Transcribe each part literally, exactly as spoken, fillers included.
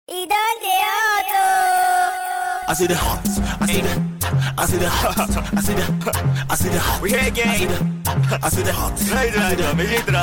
He done the auto. I see the hot, I see the, I see the hot, I see the, I see the hot. We here again. I see the hot. Right, right, right.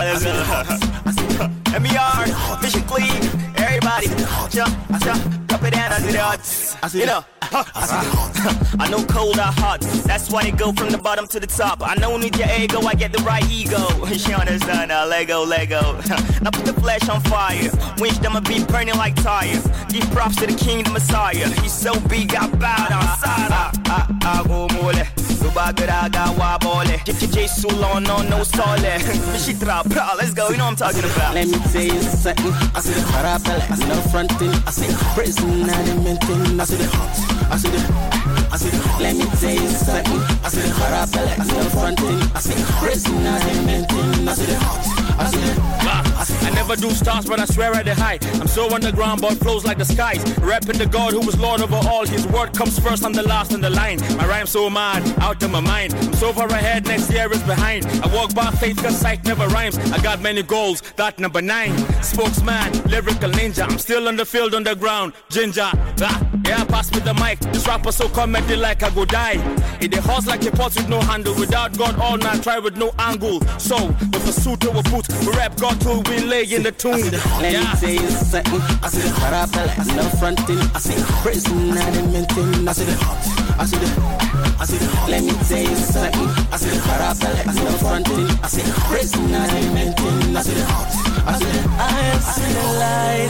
M E R, Mission Clean, everybody, jump, jump, up and down. I see the hot. You know, I know cold or hot. That's why they go from the bottom to the top. I know need your ego, I get the right ego. You understand now? Lego, Lego. Now put the flesh on fire. Wish them a be burning like tire. Give props to the king, the messiah. He's so big, I bowed on side. Ah, ah, ah, go mole. Subagaraga wabole. Jesus on no no sole. Mishitra bra, let's go. You know what I'm talking about. Let me tell you something. I see the parapel, I see the fronting. I see prison and menting. I see the hot. I see the, I see the. Let me tell you something. I see the parapel, I see the fronting. I see prison and menting. I see the hot. I see the. I never do stars, but I swear at the height. I'm so underground, but flows like the skies. Rapping the God who was Lord over all. His word comes first, I'm the last in the line. My rhyme's so mad, out of my mind. I'm so far ahead, next year is behind. I walk by faith, cause sight never rhymes. I got many goals, that number nine. Spokesman, lyrical ninja. I'm still on the field, on the ground, ginger. Ah, yeah, pass me the mic. This rapper so comedy like I go die. In the horse like a pot with no handle. Without God all night, try with no angle. So, with a suit or a boot, we rap God till we lay in the tune. Let yeah. me tell you something. I see the parapel, I see the fronting. I see prison and menting. I see the hot. I see the, I see the hot. Let me tell you something. I see the parapel, I see the fronting. I see prison and menting. I see the hot. I see the, I have seen the light.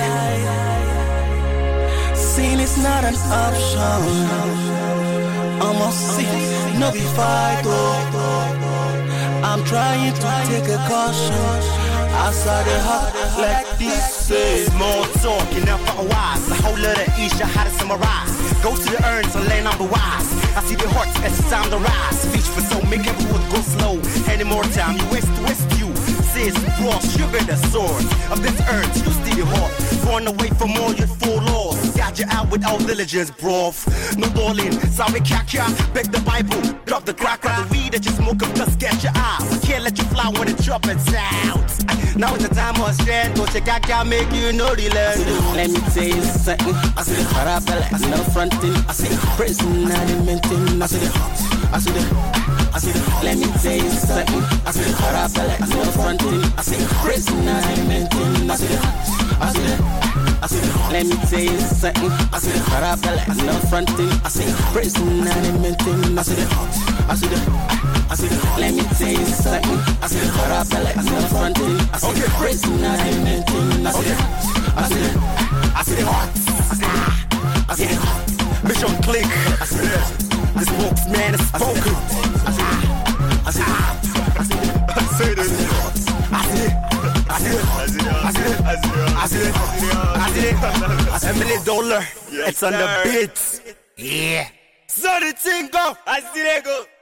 Sin is not an option. Almost sin, no be fight. I'm trying to take a caution. I saw the heart like this. Small talk, you never wise. The whole of the Isha, how to summarize. Go to the urns and lay number wise. I see the heart, it's time to rise. Speech for so, make everyone go slow. Any more time, you waste, waste you. Sis, raw, sugar, the sword of this earth, you steal your heart. Born away from all your full laws. Got you out with all diligence, bro. No darling, sorry, kaka. Beg the Bible, drop the crack on the weed that you smoke up, just get your eyes. I can't let you fly when the trumpet's out. Now it's the time of strength, go check out, make you know the land. Let me tell you something. I see the parapel, I see the fronting. I see the prison and menting. I see the hot. I see the, I see the. Let me tell you something. I see the parapel, I see the fronting. I see the prison and menting. I see the, I see the, I see the. Let me tell you something. I see the parapel, I see the fronting. I see the prison and menting. I see the hot. I see the, I see the. Let me tell you something. I see the parapel, I see the fronting. I see the prison and menting. I see the, I see the, I see the hot. I see the, I see the hot. Mission click. I see the, the spokesman is spoken. I see the, I see the, I see the, I see the, I see the, I see the, I see the, I see the, I see the, I see the, Emily Dollar. It's on the beats. Yeah. So the thing go. I see they go.